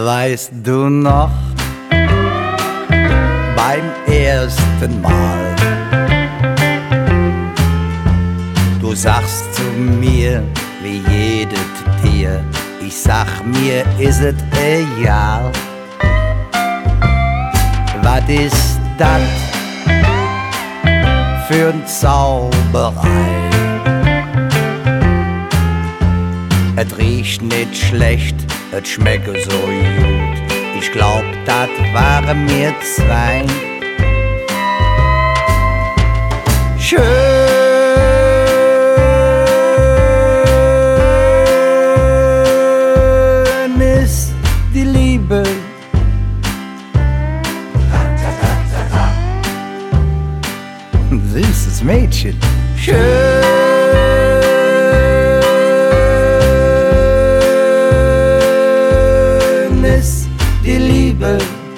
Weißt du noch, beim ersten Mal, du sagst zu mir, wie jedes Tier, ich sag mir, is es egal. Was ist das für n Zauberei? Es riecht nicht schlecht, es schmeckt so gut. Ich glaub, das waren mir zwei. Schön ist die Liebe. Süßes Mädchen. Schön ist die Liebe.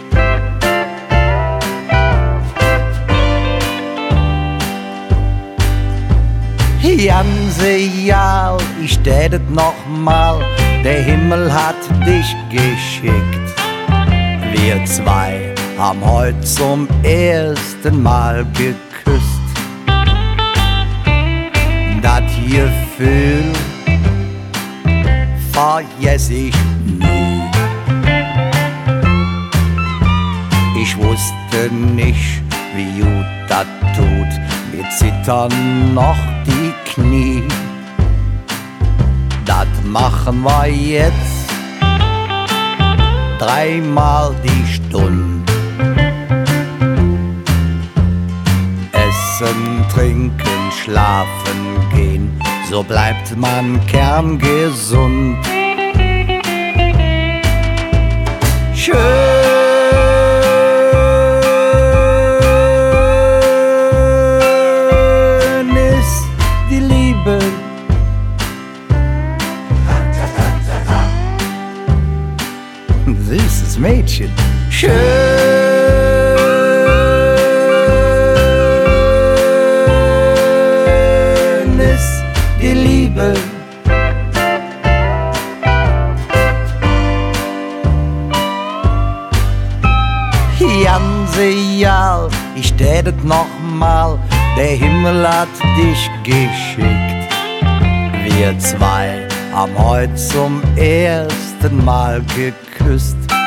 Ganze Jahr, ich tätet noch mal, der Himmel hat dich geschickt. Wir zwei haben heute zum ersten Mal geküsst. Das Gefühl vergess ich nie. Ich wusste nicht, wie gut das tut. Mir zittern noch die Knie. Das machen wir jetzt dreimal die Stunde. Essen, trinken, schlafen gehen, so bleibt man kerngesund. Schön ist die Liebe. Süßes Mädchen. Schön ist die Liebe. Ganze Jahr, ich tätet noch mal, der Himmel hat dich geschickt. Wir zwei haben heute zum ersten Mal geküsst.